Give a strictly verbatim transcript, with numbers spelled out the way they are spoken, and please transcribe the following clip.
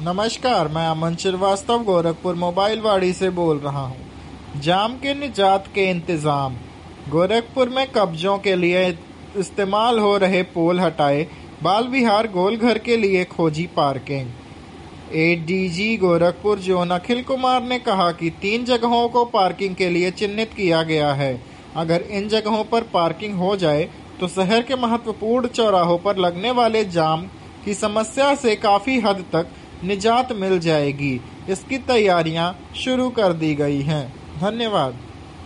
नमस्कार, मैं अमन श्रीवास्तव गोरखपुर मोबाइल वाड़ी से बोल रहा हूँ। जाम के निजात के इंतजाम। गोरखपुर में कब्जों के लिए इस्तेमाल हो रहे पोल हटाए, बाल विहार गोलघर के लिए खोजी parking. ADG Gorakhpur zone Akhil Kumar ने कहा कि तीन जगहों को पार्किंग के लिए चिन्हित किया गया है। अगर इन जगहों पर पार्किंग हो जाए तो शहर के महत्वपूर्ण चौराहों पर लगने वाले जाम की समस्या से काफी हद तक निजात मिल जाएगी। इसकी तैयारियां शुरू कर दी गई हैं। धन्यवाद।